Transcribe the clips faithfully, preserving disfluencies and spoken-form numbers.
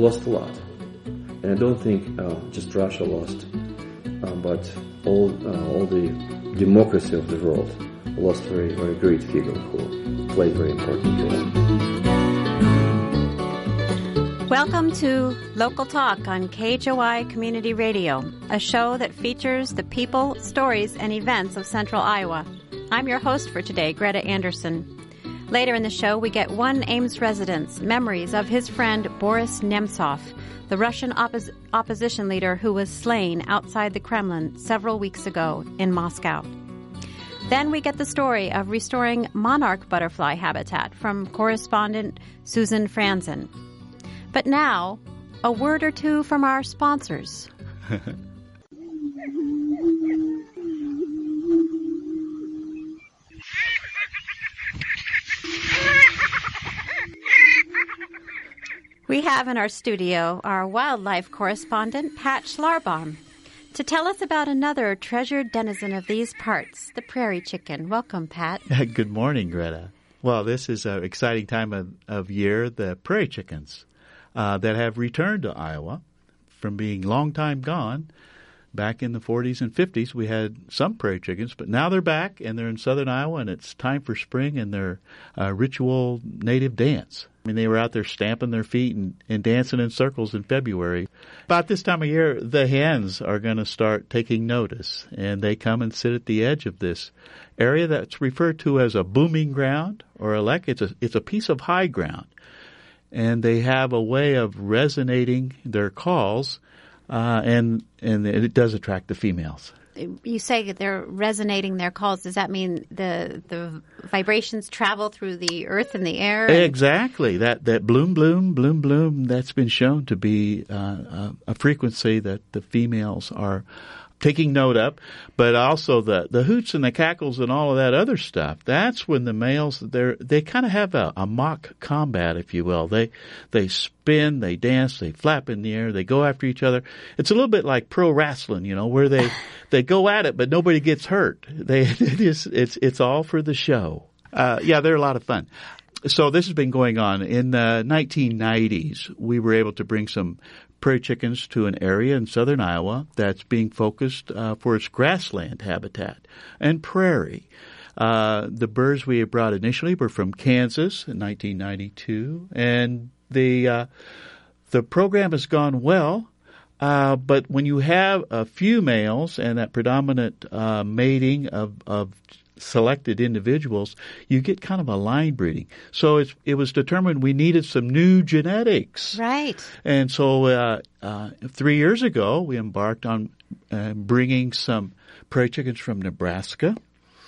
lost a lot. And I don't think uh, just Russia lost, uh, but all uh, all the democracy of the world lost a very, very great figure who played a very important role. Welcome to Local Talk on K H O I Community Radio, a show that features the people, stories, and events of Central Iowa. I'm your host for today, Greta Anderson. Later in the show, we get one Ames resident's memories of his friend Boris Nemtsov, the Russian oppos- opposition leader who was slain outside the Kremlin several weeks ago in Moscow. Then we get the story of restoring monarch butterfly habitat from correspondent Susan Franzen. But now, a word or two from our sponsors. We have in our studio our wildlife correspondent, Pat Schlarbaum, to tell us about another treasured denizen of these parts, the prairie chicken. Welcome, Pat. Good morning, Greta. Well, this is an exciting time of, of year, the prairie chickens uh, that have returned to Iowa from being long time gone. Back in the forties and fifties, we had some prairie chickens, but now they're back, and they're in southern Iowa, and it's time for spring and their uh, ritual native dance. I mean, they were out there stamping their feet and, and dancing in circles in February. About this time of year, the hens are going to start taking notice, and they come and sit at the edge of this area that's referred to as a booming ground or a lek. It's a, it's a piece of high ground, and they have a way of resonating their calls, uh, and, and it does attract the females. You say that they're resonating their calls. Does that mean the the vibrations travel through the earth and the air? And exactly. That that bloom, bloom, bloom, bloom, that's been shown to be uh, a frequency that the females are taking note of. But also the, the hoots and the cackles and all of that other stuff, that's when the males, they're, they kind of have a, a mock combat, if you will. They they spin, they dance, they flap in the air, they go after each other. It's a little bit like pro wrestling, you know, where they, they go at it, but nobody gets hurt. They it is, it's it's all for the show. Uh, yeah, they're a lot of fun. So this has been going on. In the nineteen nineties, we were able to bring some prairie chickens to an area in southern Iowa that's being focused uh, for its grassland habitat and prairie. Uh, the birds we brought initially were from Kansas in nineteen ninety-two, and the uh, the program has gone well. Uh, but when you have a few males and that predominant uh, mating of, of selected individuals, you get kind of a line breeding. So it's, it was determined we needed some new genetics. Right. And so uh, uh, three years ago, we embarked on uh, bringing some prairie chickens from Nebraska,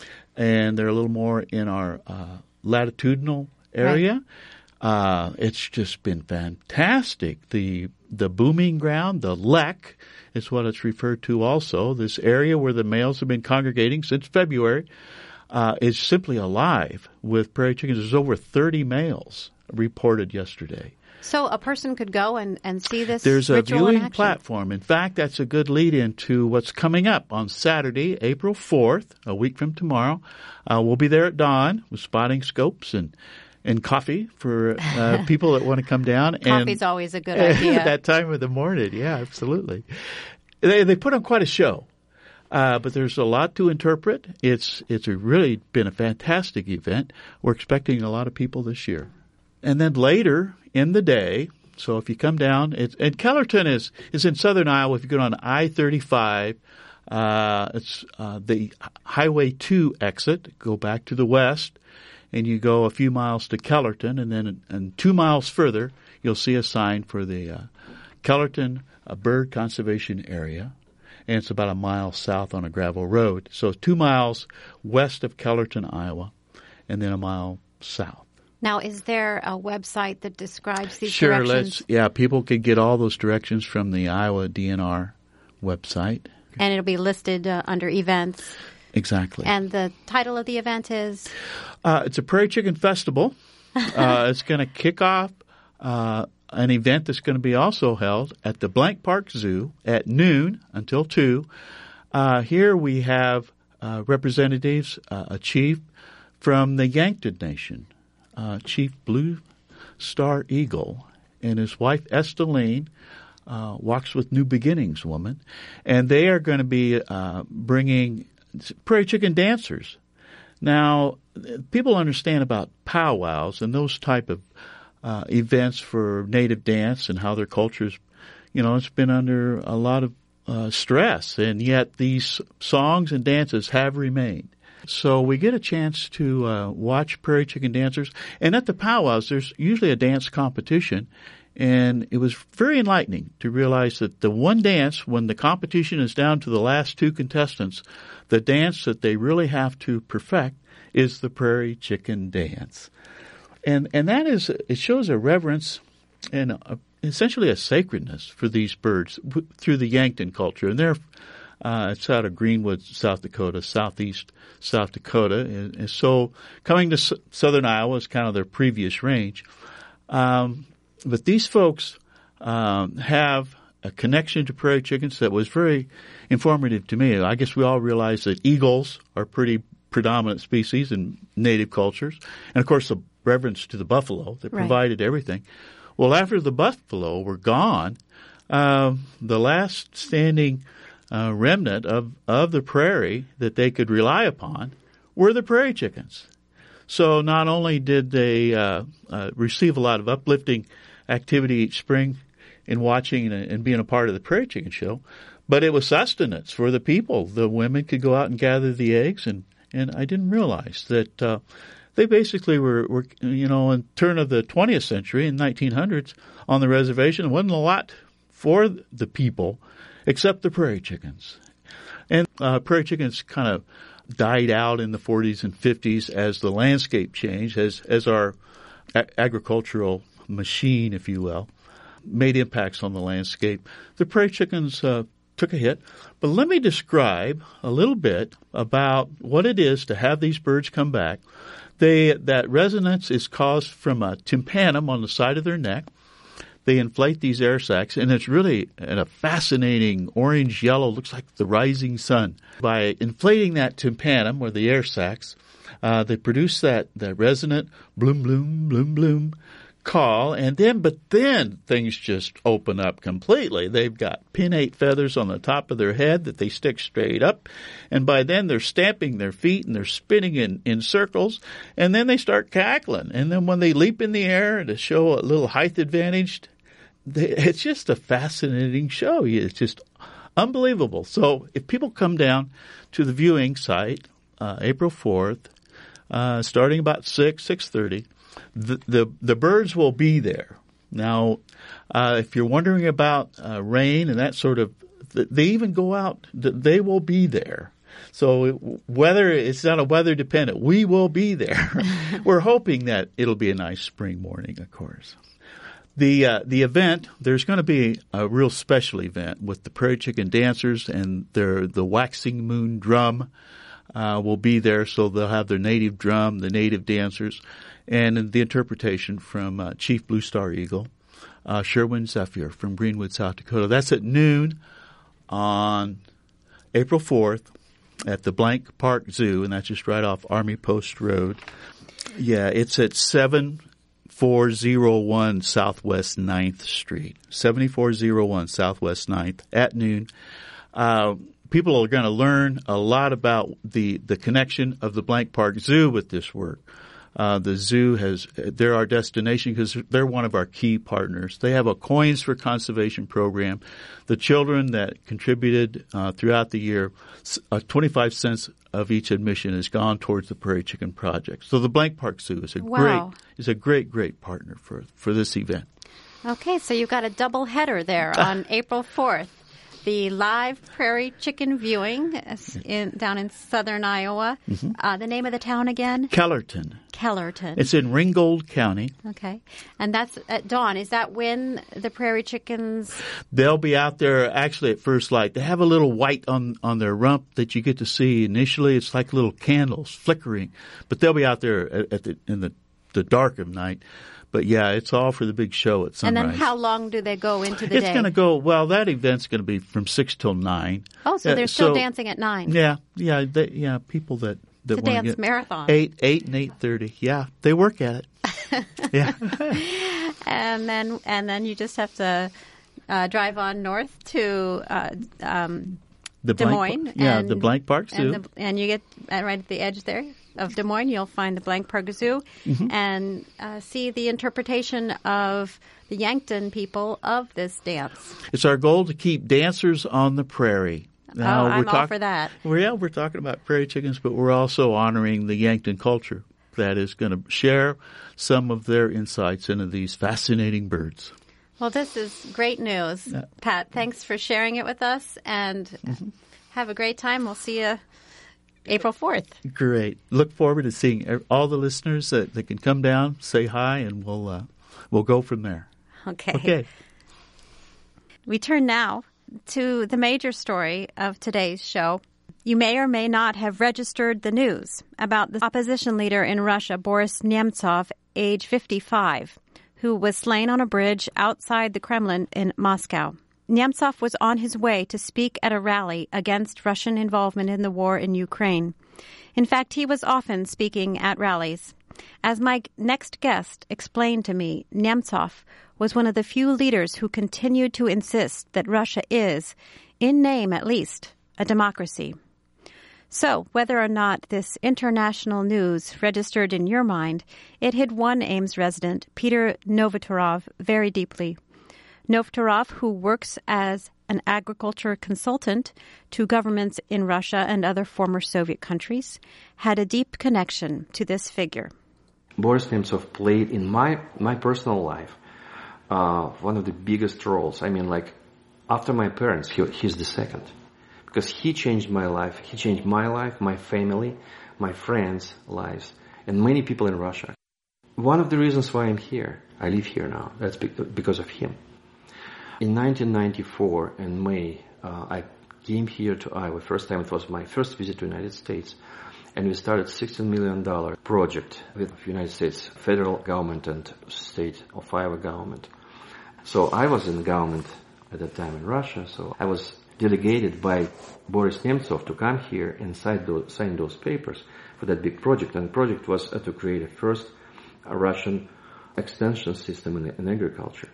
and they're a little more in our uh, latitudinal area. Right. Uh, it's just been fantastic. The the booming ground, the lek, is what it's referred to also. This area where the males have been congregating since February uh, is simply alive with prairie chickens. There's over thirty males reported yesterday. So a person could go and, and see this There's a ritual in viewing action. platform. In fact, that's a good lead into what's coming up on Saturday, April fourth, a week from tomorrow. Uh, we'll be there at dawn with spotting scopes and And coffee for uh, people that want to come down. Coffee's and, always a good idea. At that time of the morning, yeah, absolutely. They they put on quite a show, uh, but there's a lot to interpret. It's it's a really been a fantastic event. We're expecting a lot of people this year. And then later in the day, so if you come down, it's, and Kellerton is, is in southern Iowa. If you go on I thirty-five, uh, it's uh, the Highway two exit, go back to the west, and you go a few miles to Kellerton, and then and two miles further, you'll see a sign for the uh, Kellerton uh, Bird Conservation Area, and it's about a mile south on a gravel road. So two miles west of Kellerton, Iowa, and then a mile south. Now, is there a website that describes these sure, directions? Let's, yeah, people can get all those directions from the Iowa D N R website. And it'll be listed uh, under events. Exactly. And the title of the event is? Uh, it's a Prairie Chicken Festival. uh, it's going to kick off uh, an event that's going to be also held at the Blank Park Zoo at noon until two. Uh, here we have uh, representatives, uh, a chief from the Yankton Nation, uh, Chief Blue Star Eagle, and his wife Esteline, uh, Walks with New Beginnings woman, and they are going to be uh, bringing Prairie Chicken dancers. Now, people understand about powwows and those type of uh, events for native dance and how their cultures, you know, it's been under a lot of uh, stress, and yet these songs and dances have remained. So we get a chance to uh, watch Prairie Chicken dancers, and at the powwows, there's usually a dance competition, and it was very enlightening to realize that the one dance, when the competition is down to the last two contestants, the dance that they really have to perfect is the Prairie Chicken dance. And and that is, it shows a reverence and a, essentially a sacredness for these birds w- through the Yankton culture. And they're, uh, it's out of Greenwood, South Dakota, southeast South Dakota. And, and so coming to s- southern Iowa is kind of their previous range. Um, but these folks um, have a connection to prairie chickens that was very informative to me. I guess we all realize that eagles are pretty predominant species in native cultures. And, of course, the reverence to the buffalo that Right. provided everything. Well, after the buffalo were gone, uh, the last standing uh, remnant of, of the prairie that they could rely upon were the prairie chickens. So not only did they uh, uh, receive a lot of uplifting activity each spring in watching and, and being a part of the Prairie Chicken Show, but it was sustenance for the people. The women could go out and gather the eggs, and, and I didn't realize that uh, they basically were, were, you know, in turn of the twentieth century, in nineteen hundreds, on the reservation, there wasn't a lot for the people except the prairie chickens. And uh, prairie chickens kind of died out in the forties and fifties as the landscape changed, as, as our a- agricultural machine, if you will, made impacts on the landscape. The prairie chickens uh, took a hit. But let me describe a little bit about what it is to have these birds come back. They, that resonance is caused from a tympanum on the side of their neck. They inflate these air sacs, and it's really a fascinating orange yellow, looks like the rising sun. By inflating that tympanum, or the air sacs, uh, they produce that, that resonant bloom, bloom, bloom, bloom call, and then, but then things just open up completely. They've got pinnate feathers on the top of their head that they stick straight up, and by then they're stamping their feet and they're spinning in, in circles, and then they start cackling. And then when they leap in the air to show a little height advantage, they, it's just a fascinating show. It's just unbelievable. So if people come down to the viewing site, uh, April fourth, uh, starting about six, six thirty, The, the the birds will be there. Now, uh, if you're wondering about uh, rain and that sort of, they even go out. They will be there. So weather, it's not a weather dependent. We will be there. We're hoping that it'll be a nice spring morning, of course. The uh, the event, there's going to be a real special event with the Prairie Chicken dancers, and their the waxing moon drum uh, will be there. So they'll have their native drum, the native dancers, and the interpretation from uh, Chief Blue Star Eagle, uh, Sherwin Zephyr from Greenwood, South Dakota. That's at noon on April fourth at the Blank Park Zoo, and that's just right off Army Post Road. Yeah, it's at seven four oh one Southwest ninth Street, seven four oh one Southwest ninth at noon. Uh, people are going to learn a lot about the, the connection of the Blank Park Zoo with this work. Uh, the zoo has, they're our destination because they're one of our key partners. They have a Coins for Conservation program. The children that contributed uh, throughout the year, uh, twenty-five cents of each admission has gone towards the Prairie Chicken Project. So the Blank Park Zoo is a Wow. great, is a great, great partner for, for this event. Okay, so you've got a double header there on April fourth. The live prairie chicken viewing in, down in southern Iowa. Mm-hmm. Uh, the name of the town again? Kellerton. Kellerton. It's in Ringgold County. Okay. And that's at dawn. Is that when the prairie chickens... They'll be out there actually at first light. They have a little white on, on their rump that you get to see initially. It's like little candles flickering. But they'll be out there at, at the, in the, the dark of night. But, yeah, it's all for the big show at sunrise. And then how long do they go into the it's day? It's going to go, well, that event's going to be from six till nine. Oh, so they're uh, still so, dancing at nine. Yeah, yeah, they, yeah, people that, that It's a want dance to get marathon. eight, eight and eight thirty. Yeah, they work at it. Yeah. and then and then you just have to uh, drive on north to uh, um, the Des blank, Moines. Yeah, and, the Blank Park Zoo. And, the, and you get uh, right at the edge there of Des Moines, you'll find the Blank Park Zoo mm-hmm. and uh, see the interpretation of the Yankton people of this dance. It's our goal to keep dancers on the prairie. Now, oh, we're I'm talk- all for that. Well, yeah, we're talking about prairie chickens, but we're also honoring the Yankton culture that is going to share some of their insights into these fascinating birds. Well, this is great news, uh, Pat. Thanks for sharing it with us, and mm-hmm. have a great time. We'll see you April fourth. Great. Look forward to seeing all the listeners that, that can come down, say hi, and we'll uh, we'll go from there. Okay. Okay. We turn now to the major story of today's show. You may or may not have registered the news about the opposition leader in Russia, Boris Nemtsov, age fifty-five, who was slain on a bridge outside the Kremlin in Moscow. Nemtsov was on his way to speak at a rally against Russian involvement in the war in Ukraine. In fact, he was often speaking at rallies. As my next guest explained to me, Nemtsov was one of the few leaders who continued to insist that Russia is, in name at least, a democracy. So, whether or not this international news registered in your mind, it hit one Ames resident, Peter Novotorov, very deeply. Novotorov, who works as an agriculture consultant to governments in Russia and other former Soviet countries, had a deep connection to this figure. Boris Nemtsov played in my, my personal life uh, one of the biggest roles. I mean, like, after my parents, he, he's the second. Because he changed my life. He changed my life, my family, my friends' lives, and many people in Russia. One of the reasons why I'm here, I live here now, that's because of him. In nineteen ninety-four, in May, uh, I came here to Iowa. First time it was my first visit to the United States. And we started a sixteen million dollars project with the United States federal government and state of Iowa government. So I was in the government at that time in Russia, so I was delegated by Boris Nemtsov to come here and sign those, sign those papers for that big project. And the project was uh, to create a first uh, Russian extension system in, in agriculture.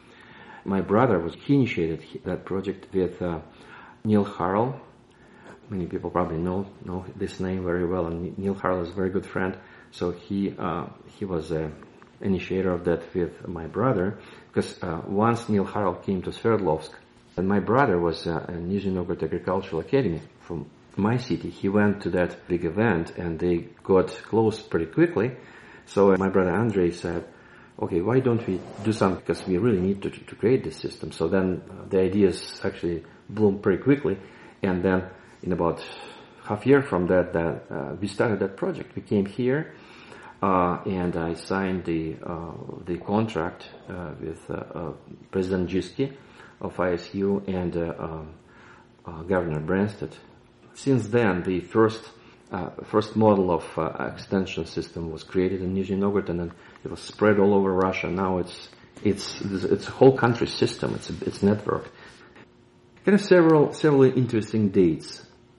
My brother was, he initiated that project with uh, Neil Harrell. Many people probably know know this name very well, and Neil Harrell is a very good friend. So he uh, he was an initiator of that with my brother, because uh, once Neil Harrell came to Sverdlovsk, and my brother was uh, in Nizhny Novgorod Agricultural Academy from my city. He went to that big event, and they got close pretty quickly. So uh, my brother Andrei said, okay, why don't we do something, because we really need to, to create this system. So then uh, the ideas actually bloomed pretty quickly, and then in about half year from that, that uh, we started that project. We came here, uh, and I signed the uh, the contract uh, with uh, uh, President Jisky of I S U and uh, um, uh, Governor Branstad. Since then, the first uh, first model of uh, extension system was created in Nizhny Novgorod, and then it was spread all over Russia. Now it's it's it's a whole country system. It's a, it's a network. There are several several interesting dates.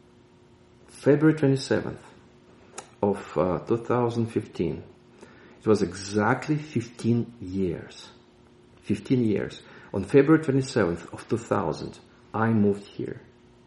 February twenty-seventh of uh, two thousand fifteen. It was exactly fifteen years. fifteen years. On February twenty-seventh of two thousand, I moved here.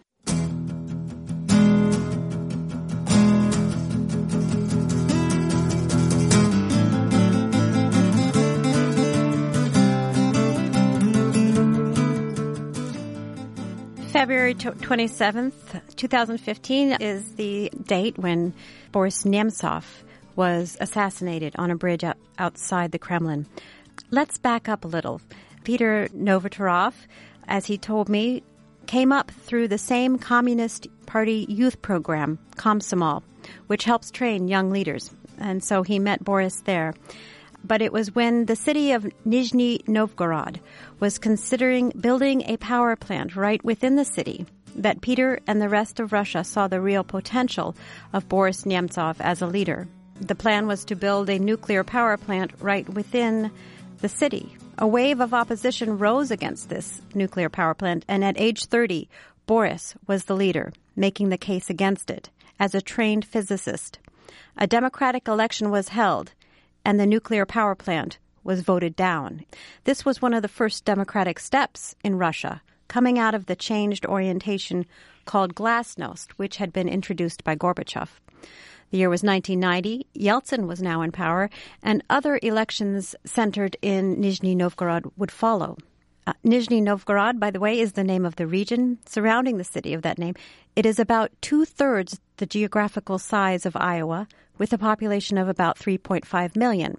February twenty-seventh, twenty fifteen is the date when Boris Nemtsov was assassinated on a bridge out, outside the Kremlin. Let's back up a little. Peter Novotorov, as he told me, came up through the same Communist Party youth program, Komsomol, which helps train young leaders. And so he met Boris there. But it was when the city of Nizhny Novgorod was considering building a power plant right within the city that Peter and the rest of Russia saw the real potential of Boris Nemtsov as a leader. The plan was to build a nuclear power plant right within the city. A wave of opposition rose against this nuclear power plant, and at age thirty, Boris was the leader, making the case against it as a trained physicist. A democratic election was held, and the nuclear power plant was voted down. This was one of the first democratic steps in Russia, coming out of the changed orientation called glasnost, which had been introduced by Gorbachev. The year was nineteen ninety. Yeltsin was now in power, and other elections centered in Nizhny Novgorod would follow. Uh, Nizhny Novgorod, by the way, is the name of the region surrounding the city of that name. It is about two-thirds the geographical size of Iowa, with a population of about three point five million.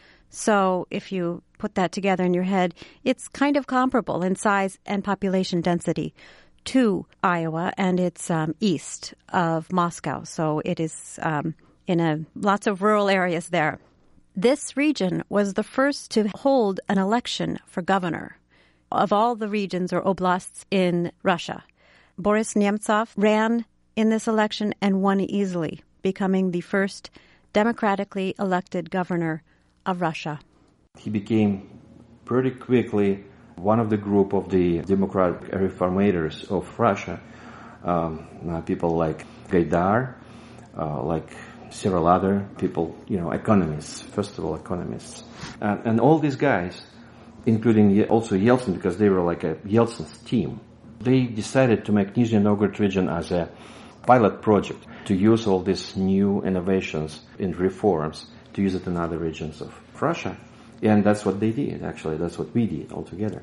So if you put that together in your head, it's kind of comparable in size and population density to Iowa, and it's um, east of Moscow. So it is um, in a lots of rural areas there. This region was the first to hold an election for governor of all the regions or oblasts in Russia. Boris Nemtsov ran in this election and won easily, becoming the first democratically elected governor of Russia. He became pretty quickly one of the group of the democratic reformators of Russia. Um, uh, people like Gaidar, uh, like several other people, you know, economists, first of all, economists. Uh, and all these guys, including also Yeltsin, because they were like a Yeltsin's team, they decided to make Nizhny Novgorod region as a pilot project to use all these new innovations and reforms to use it in other regions of Russia. And that's what they did, actually. That's what we did altogether.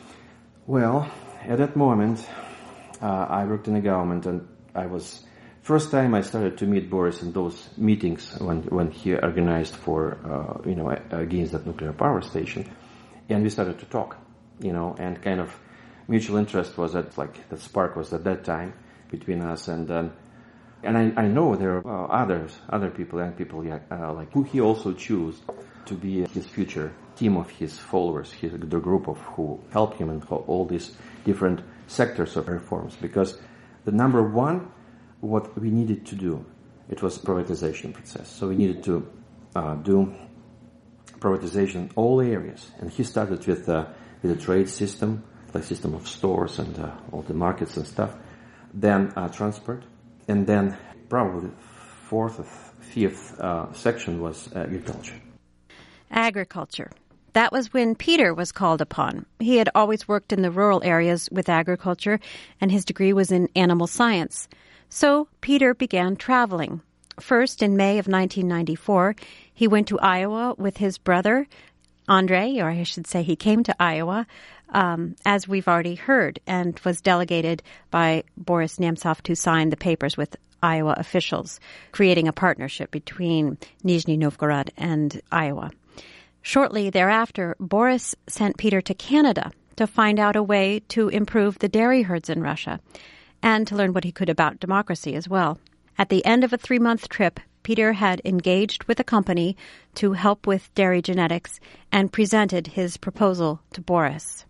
Well, at that moment, uh, I worked in the government, and I was... First time I started to meet Boris in those meetings when when he organized for, uh, you know, against that nuclear power station. And we started to talk, you know, and kind of mutual interest was at, like, the spark was at that time between us. And um, and I, I know there are uh, others, other people, young people, yeah, uh, like, who he also chose to be his future team of his followers, his, the group of who helped him in all these different sectors of reforms. Because the number one, what we needed to do, it was privatization process. So we needed to uh, do privatization in all areas. And he started with, uh, with a trade system, like system of stores and uh, all the markets and stuff. Then uh, transport. And then probably fourth or fifth uh, section was uh, agriculture. Agriculture. That was when Peter was called upon. He had always worked in the rural areas with agriculture, and his degree was in animal science. So Peter began traveling. First, in May of nineteen ninety-four, he went to Iowa with his brother, Andrei, or I should say he came to Iowa, um, as we've already heard, and was delegated by Boris Nemtsov to sign the papers with Iowa officials, creating a partnership between Nizhny Novgorod and Iowa. Shortly thereafter, Boris sent Peter to Canada to find out a way to improve the dairy herds in Russia, and to learn what he could about democracy as well. At the end of a three-month trip, Peter had engaged with a company to help with dairy genetics and presented his proposal to Boris.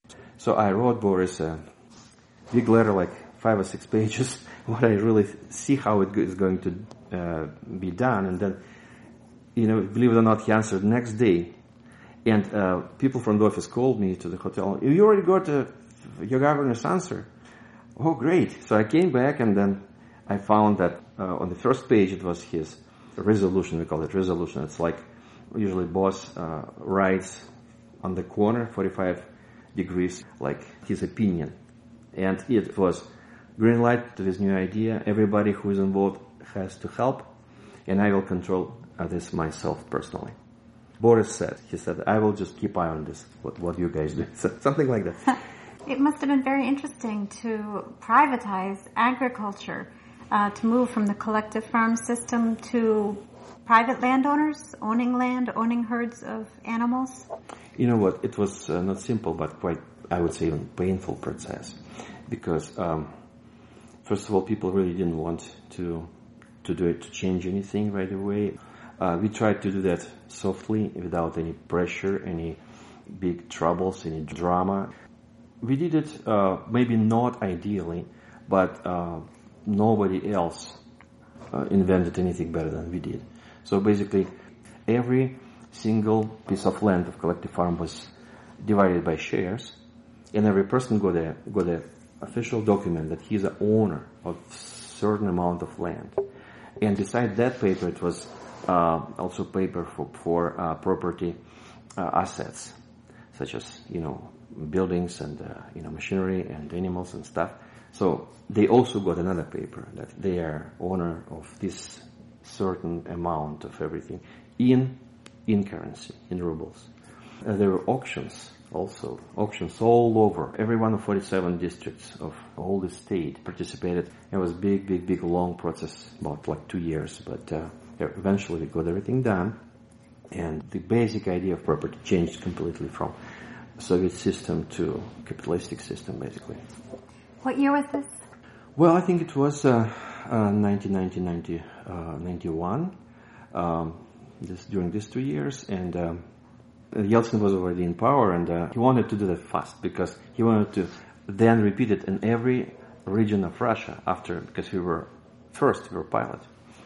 So I wrote Boris a big letter, like five or six pages, what I really see how it is going to uh, be done. And then, you know, believe it or not, he answered next day. And uh, people from the office called me to the hotel. You already got uh, your governor's answer. Oh, great. So I came back, and then I found that uh, on the first page it was his resolution. We call it resolution. It's like usually boss uh, writes on the corner, forty-five degrees, like his opinion. And it was green light to this new idea. Everybody who is involved has to help, and I will control uh, this myself personally. Boris said, he said, I will just keep eye on this, what, what you guys do. So, something like that. It must have been very interesting to privatize agriculture, uh, to move from the collective farm system to private landowners owning land, owning herds of animals. You know what, it was uh, not simple, but quite, I would say, even painful process. Because, um, first of all, people really didn't want to to do it, to change anything right away. Uh, we tried to do that softly, without any pressure, any big troubles, any drama. We did it, uh, maybe not ideally, but uh, nobody else uh, invented anything better than we did. So basically, every single piece of land of collective farm was divided by shares, and every person got a got a official document that he's the owner of a certain amount of land. And beside that paper, it was uh, also paper for, for uh, property uh, assets, such as, you know, buildings and, uh, you know, machinery and animals and stuff. So they also got another paper that they are owner of this certain amount of everything in in currency, in rubles. Uh, there were auctions also, auctions all over. Every one of forty-seven districts of all the state participated. It was a big, big, big, long process, about like two years, but uh, eventually we got everything done. And the basic idea of property changed completely from Soviet system to capitalistic system, basically. What year was this? Well, I think it was uh, uh, nineteen ninety, ninety-one, um, this, during these two years, and um, Yeltsin was already in power, and uh, he wanted to do that fast, because he wanted to then repeat it in every region of Russia after, because we were first, we were pilot.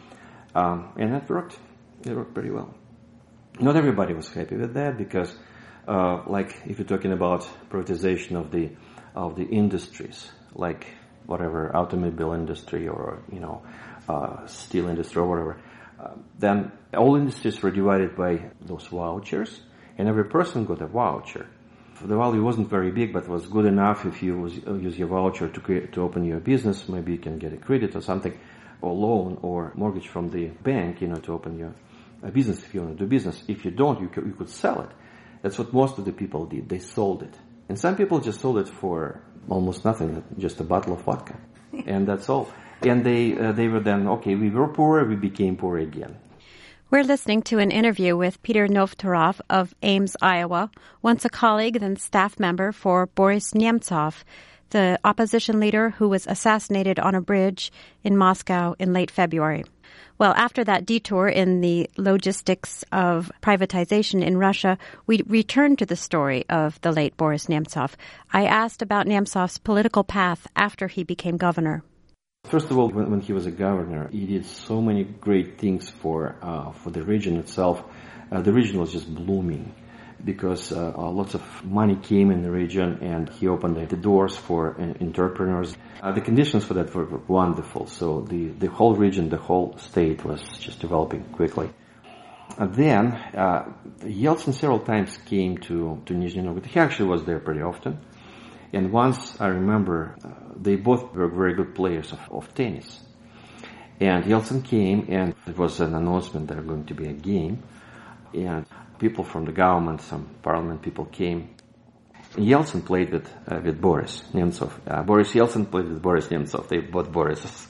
Um, and that worked. It worked pretty well. Not everybody was happy with that, because uh, like if you're talking about privatization of the of the industries, like whatever automobile industry or you know uh, steel industry or whatever, uh, then all industries were divided by those vouchers, and every person got a voucher. The value wasn't very big, but was good enough. If you was, uh, use your voucher to create, to open your business, maybe you can get a credit or something, or loan or mortgage from the bank, you know, to open your a business if you want to do business. If you don't, you could, you could sell it. That's what most of the people did. They sold it. And some people just sold it for almost nothing, just a bottle of vodka. And that's all. And they uh, they were then, okay, we were poor, we became poor again. We're listening to an interview with Peter Novturov of Ames, Iowa, once a colleague, then staff member for Boris Nemtsov, the opposition leader who was assassinated on a bridge in Moscow in late February. Well, after that detour in the logistics of privatization in Russia, we returned to the story of the late Boris Nemtsov. I asked about Nemtsov's political path after he became governor. First of all, when, when he was a governor, he did so many great things for uh, for the region itself. Uh, the region was just blooming, because uh, uh, lots of money came in the region, and he opened the doors for uh, entrepreneurs. Uh, the conditions for that were wonderful, so the, the whole region, the whole state was just developing quickly. Uh, then, uh, Yeltsin several times came to, to Nizhny Novgorod. He actually was there pretty often. And once, I remember, uh, they both were very good players of, of tennis. And Yeltsin came, and it was an announcement that there was going to be a game. And people from the government, some parliament people came. And Yeltsin played with uh, with Boris Nemtsov. Uh, Boris Yeltsin played with Boris Nemtsov. They both Borises.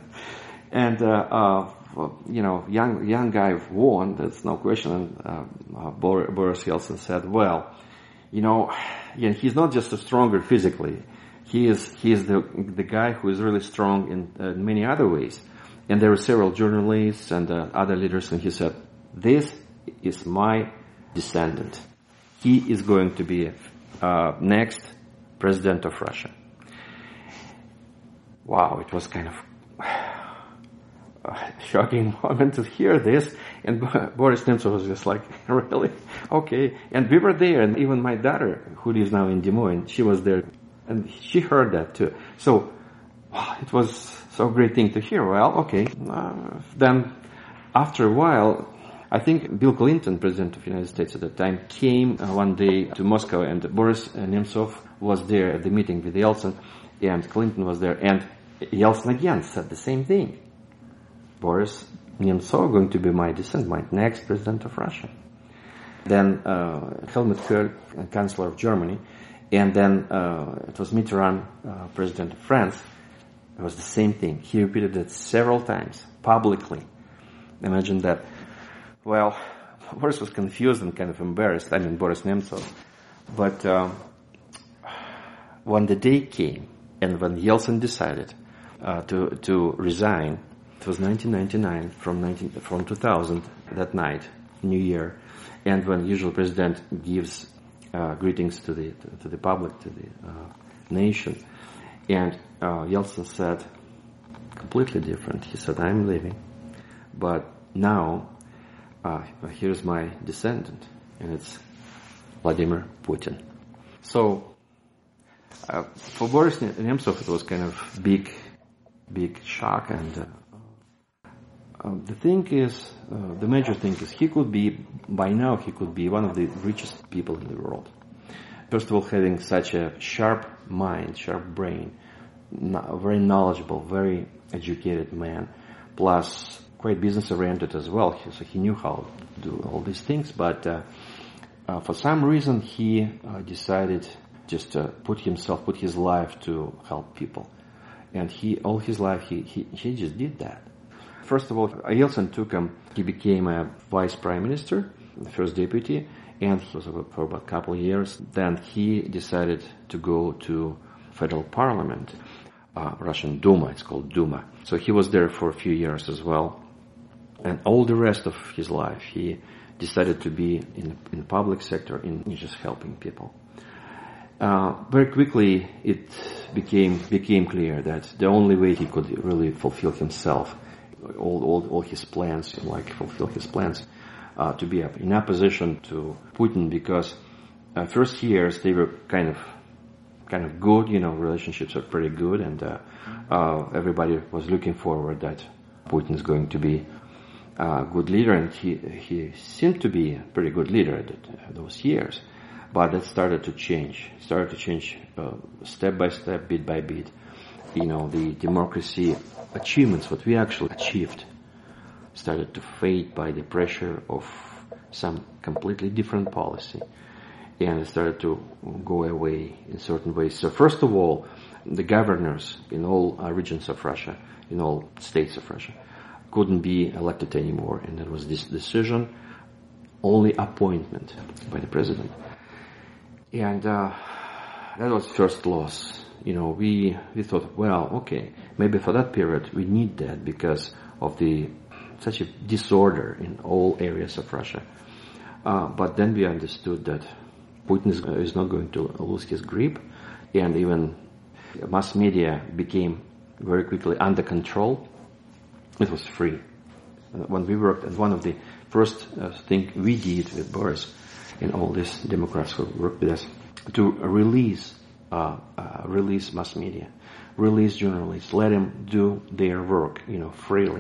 and uh, uh, you know, young young guy won. That's no question. And uh, uh, Boris Yeltsin said, "Well, you know, yeah, he's not just a stronger physically. He is he is the the guy who is really strong in uh, many other ways." And there were several journalists and uh, other leaders, and he said, "This is my descendant. He is going to be uh, next president of Russia." Wow, it was kind of a shocking moment to hear this. And Boris Nemtsov was just like, really? Okay. And we were there, and even my daughter, who lives now in Des Moines, she was there, and she heard that too. So, wow, it was so great thing to hear. Well, okay. Uh, then, after a while, I think Bill Clinton, President of the United States at the time, came uh, one day to Moscow, and Boris uh, Nemtsov was there at the meeting with Yeltsin, and Clinton was there, and Yeltsin again said the same thing. Boris Nemtsov going to be my descendant, my next president of Russia. Then uh, Helmut Kohl, Chancellor of Germany, and then uh, it was Mitterrand, uh, President of France. It was the same thing. He repeated it several times, publicly. Imagine that. Well, Boris was confused and kind of embarrassed. I mean, Boris Nemtsov. But um, when the day came, and when Yeltsin decided uh, to to resign, it was nineteen ninety-nine from nineteen, from two thousand that night, New Year, and when usual president gives uh, greetings to the to, to the public, to the uh, nation, and uh, Yeltsin said completely different. He said, "I'm leaving, but now." Uh, here's my descendant, and it's Vladimir Putin. So, uh, for Boris Nemtsov, it was kind of big, big shock, and uh, Um, the thing is, uh, the major thing is, he could be, by now, he could be one of the richest people in the world. First of all, having such a sharp mind, sharp brain, no, very knowledgeable, very educated man, plus quite business-oriented as well. So he knew how to do all these things, but uh, uh, for some reason he uh, decided just to put himself, put his life to help people. And he, all his life, he, he, he just did that. First of all, Yeltsin took him, he became a vice prime minister, the first deputy, and he was for about a couple of years. Then he decided to go to federal parliament, uh, Russian Duma, it's called Duma. So he was there for a few years as well. And all the rest of his life, he decided to be in, in the public sector, in, in just helping people. Uh, very quickly, it became became clear that the only way he could really fulfill himself, all all, all his plans, like fulfill his plans, uh, to be in opposition to Putin, because uh, first years they were kind of kind of good, you know, relationships are pretty good, and uh, uh, everybody was looking forward that Putin is going to be a good leader, and he he seemed to be a pretty good leader at those years. But that started to change, started to change uh, step by step, bit by bit. You know, the democracy achievements, what we actually achieved, started to fade by the pressure of some completely different policy. And it started to go away in certain ways. So first of all, the governors in all uh, regions of Russia, in all states of Russia, couldn't be elected anymore. And there was this decision, only appointment by the president. And uh, that was first loss. You know, we we thought, well, okay, maybe for that period we need that because of the such a disorder in all areas of Russia. Uh, but then we understood that Putin is, uh, is not going to lose his grip, and even mass media became very quickly under control. It was free. When we worked, and one of the first uh, thing we did with Boris, and all these Democrats who work with us, to release, uh, uh, release mass media, release journalists, let them do their work, you know, freely.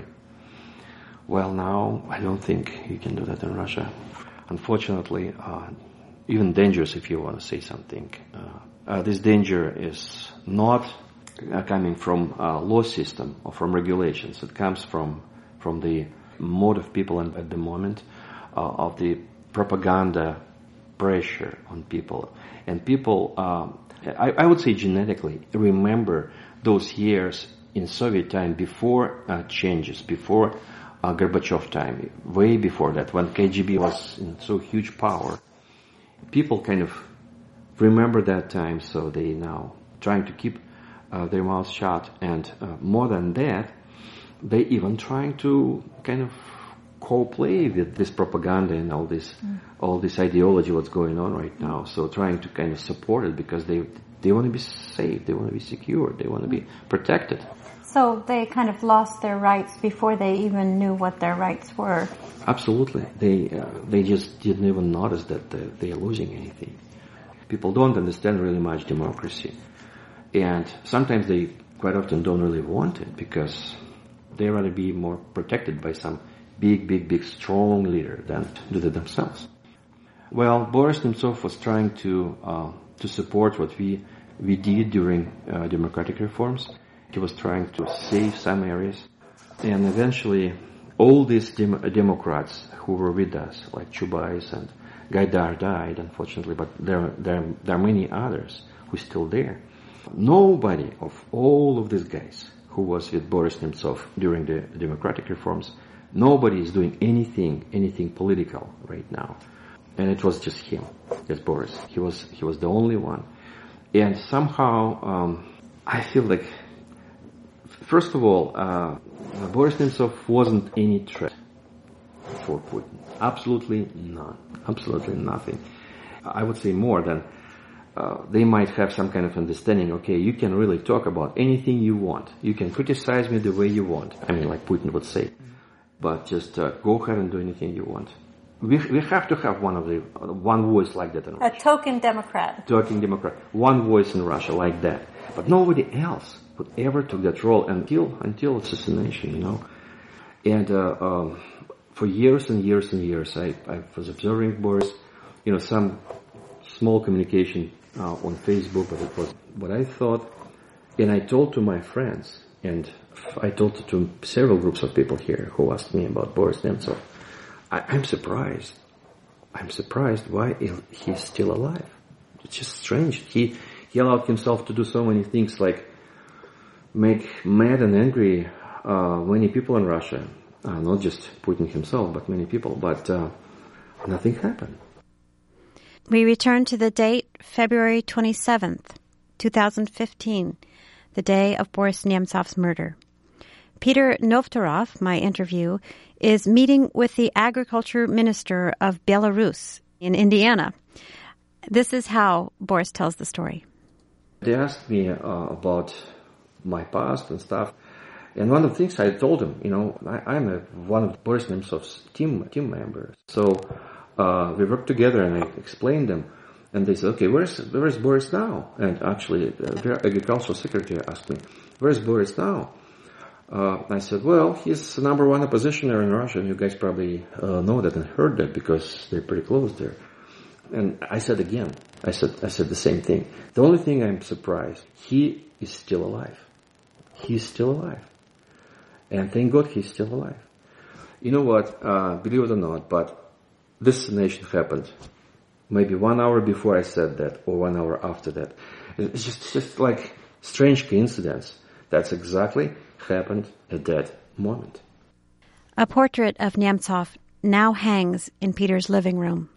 Well, now I don't think you can do that in Russia. Unfortunately, uh, even dangerous if you want to say something. Uh, uh, this danger is not uh, coming from a law system or from regulations. It comes from from the mode of people at the moment, uh, of the propaganda pressure on people. And people, um, I, I would say genetically, remember those years in Soviet time before uh, changes, before uh, Gorbachev time, way before that, when K G B was in so huge power. People kind of remember that time, so they now trying to keep uh, their mouths shut. And uh, more than that, they even trying to kind of co-play with this propaganda and all this, mm. all this ideology what's going on right now. So trying to kind of support it because they they want to be safe, they want to be secure, they want to be protected. So they kind of lost their rights before they even knew what their rights were. Absolutely, they uh, they just didn't even notice that they, they are losing anything. People don't understand really much democracy, and sometimes they quite often don't really want it because they rather be more protected by some big, big, big, strong leader than do they themselves. Well, Boris Nemtsov was trying to uh, to support what we we did during uh, democratic reforms. He was trying to save some areas, and eventually, all these dem- Democrats who were with us, like Chubais and Gaidar, died, unfortunately. But there, there, there are many others who are still there. Nobody of all of these guys who was with Boris Nemtsov during the democratic reforms, nobody is doing anything, anything political right now. And it was just him, just Boris. He was, he was the only one. And somehow, um, I feel like, first of all, uh, Boris Nemtsov wasn't any threat for Putin. Absolutely none. Absolutely nothing. I would say more than Uh, they might have some kind of understanding, okay, you can really talk about anything you want. You can criticize me the way you want. I mean, like Putin would say. But just uh, go ahead and do anything you want. We we have to have one of the, uh, one voice like that in Russia. A token Democrat. Token Democrat. One voice in Russia like that. But nobody else would ever took that role until, until assassination, you know. And uh, um, for years and years and years, I, I was observing Boris, you know, some small communication uh, on Facebook, but it was what I thought. And I told to my friends, and I told to several groups of people here who asked me about Boris Nemtsov. I, I'm surprised. I'm surprised why he's still alive. It's just strange. He he allowed himself to do so many things, like make mad and angry uh, many people in Russia. Uh, not just Putin himself, but many people. But uh, nothing happened. We return to the date February twenty-seventh, twenty fifteen, the day of Boris Nemtsov's murder. Peter Novturov, my interview, is meeting with the agriculture minister of Belarus in Indiana. This is how Boris tells the story. They asked me uh, about my past and stuff. And one of the things I told them, you know, I, I'm a, one of Boris Nemtsov's team team members. So uh, we worked together, and I explained them. And they said, okay, where's where's Boris now? And actually, the agricultural secretary asked me, where's Boris now? Uh, I said, well, he's the number one oppositioner in Russia, and you guys probably uh, know that and heard that because they're pretty close there. And I said again, I said, I said the same thing. The only thing I'm surprised, he is still alive. He's still alive. And thank God he's still alive. You know what, uh, believe it or not, but this assassination happened maybe one hour before I said that, or one hour after that. It's just, just like strange coincidence. That's exactly happened at that moment. A portrait of Nemtsov now hangs in Peter's living room.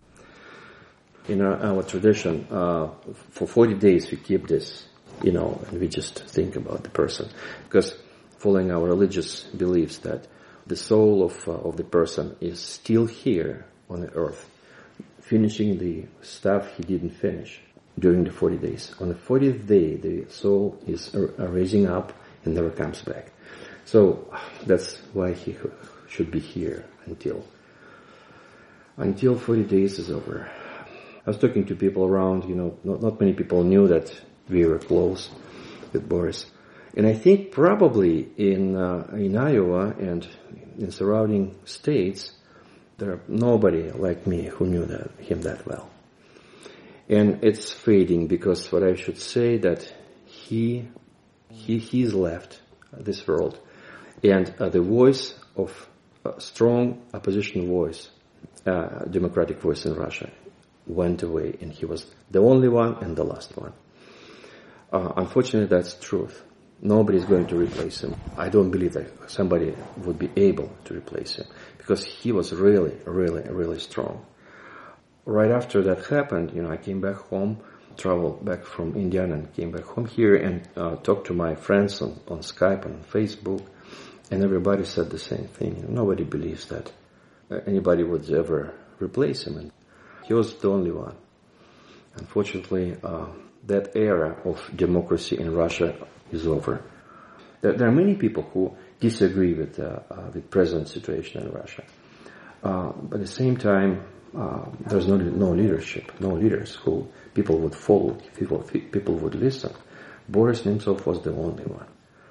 In our, our tradition, uh, for forty days we keep this, you know, and we just think about the person. Because following our religious beliefs that the soul of uh, of the person is still here on the earth, finishing the stuff he didn't finish during the forty days. On the fortieth day, the soul is uh, raising up and never comes back. So that's why he should be here until until forty days is over. I was talking to people around, you know, not, not many people knew that we were close with Boris. And I think probably in uh, in Iowa and in surrounding states, there nobody like me who knew that him that well. And it's fading because what I should say that he he he's left this world, and uh, the voice of a strong opposition voice, uh, democratic voice in Russia, went away, and he was the only one and the last one. Uh, unfortunately, that's truth. Nobody is going to replace him. I don't believe that somebody would be able to replace him because he was really, really, really strong. Right after that happened, you know, I came back home, traveled back from Indiana and came back home here and uh, talked to my friends on, on Skype and Facebook, and everybody said the same thing. You know, nobody believes that anybody would ever replace him. And he was the only one. Unfortunately, uh, that era of democracy in Russia is over. There, there are many people who disagree with the uh, with present situation in Russia. Uh, but at the same time, uh, there's no no leadership, no leaders who people would follow, people people would listen. Boris Nemtsov was the only one,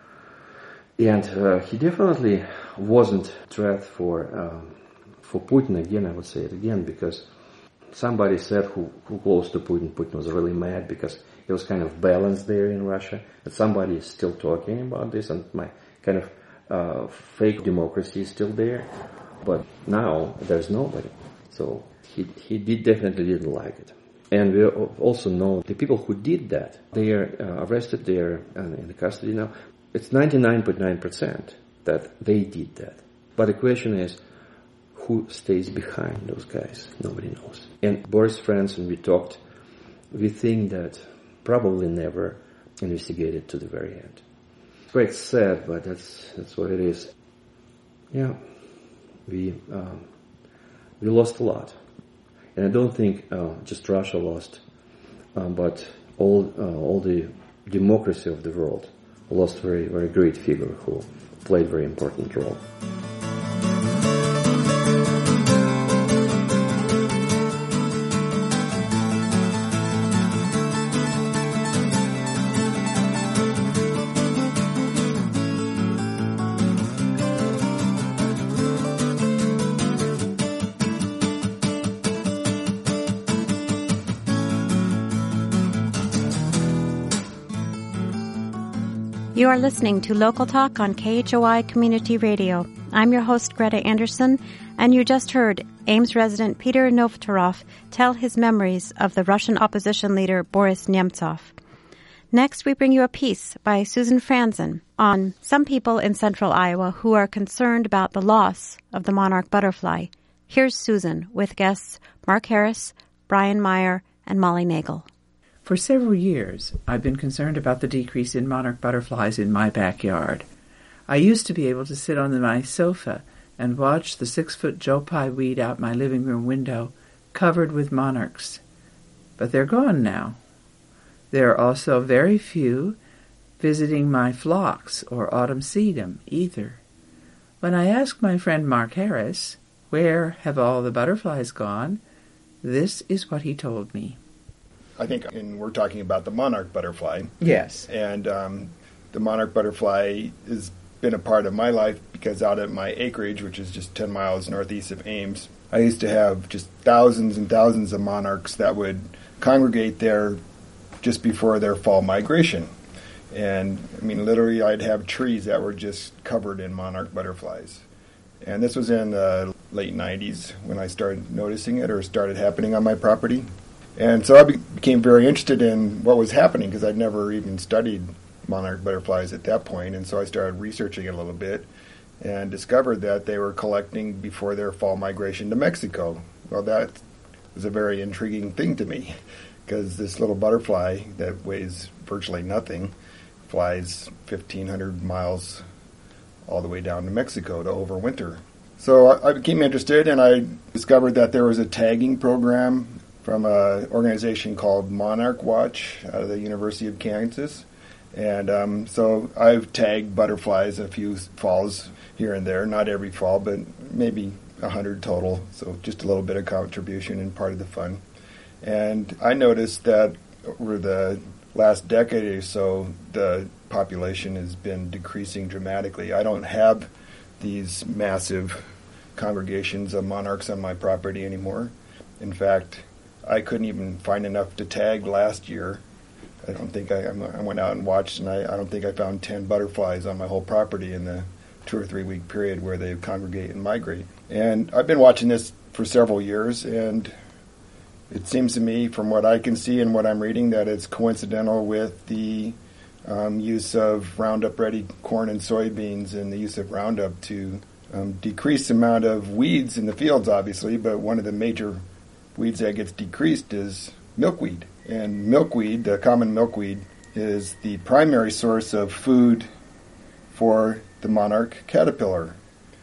and uh, he definitely wasn't a threat for um, for Putin. Again, I would say it again because somebody said who who close to Putin, Putin was really mad because it was kind of balanced there in Russia. But somebody is still talking about this, and my kind of uh, fake democracy is still there. But now there's nobody. So he he did definitely didn't like it. And we also know the people who did that, they are uh, arrested, they are uh, in the custody now. It's ninety-nine point nine percent that they did that. But the question is, who stays behind those guys? Nobody knows. And Boris' friends, when we talked, we think that probably never investigated to the very end. It's quite sad, but that's that's what it is. Yeah, we um, we lost a lot, and I don't think uh, just Russia lost, um, but all uh, all the democracy of the world lost a very very great figure who played a very important role. You are listening to Local Talk on K H O I Community Radio. I'm your host, Greta Anderson, and you just heard Ames resident Peter Novtarov tell his memories of the Russian opposition leader Boris Nemtsov. Next, we bring you a piece by Susan Franzen on some people in central Iowa who are concerned about the loss of the monarch butterfly. Here's Susan with guests Mark Harris, Brian Meyer, and Molly Nagel. For several years, I've been concerned about the decrease in monarch butterflies in my backyard. I used to be able to sit on my sofa and watch the six-foot Joe Pye weed out my living room window, covered with monarchs. But they're gone now. There are also very few visiting my phlox or autumn sedum either. When I asked my friend Mark Harris, where have all the butterflies gone, this is what he told me. I think and we're talking about the monarch butterfly. Yes. And um, the monarch butterfly has been a part of my life because out at my acreage, which is just ten miles northeast of Ames, I used to have just thousands and thousands of monarchs that would congregate there just before their fall migration. And, I mean, literally I'd have trees that were just covered in monarch butterflies. And this was in the late nineties when I started noticing it or started happening on my property. And so I be- became very interested in what was happening because I'd never even studied monarch butterflies at that point. And so I started researching it a little bit and discovered that they were collecting before their fall migration to Mexico. Well, that was a very intriguing thing to me because this little butterfly that weighs virtually nothing flies fifteen hundred miles all the way down to Mexico to overwinter. So I, I became interested and I discovered that there was a tagging program from an organization called Monarch Watch out of the University of Kansas. And um, so I've tagged butterflies a few falls here and there, not every fall, but maybe a hundred total, so just a little bit of contribution and part of the fun. And I noticed that over the last decade or so, the population has been decreasing dramatically. I don't have these massive congregations of monarchs on my property anymore. In fact, I couldn't even find enough to tag last year. I don't think I, I went out and watched, and I, I don't think I found ten butterflies on my whole property in the two or three week period where they congregate and migrate. And I've been watching this for several years, and it seems to me, from what I can see and what I'm reading, that it's coincidental with the um, use of Roundup-ready corn and soybeans and the use of Roundup to um, decrease the amount of weeds in the fields, obviously, but one of the major weeds that gets decreased is milkweed. And milkweed, the common milkweed, is the primary source of food for the monarch caterpillar.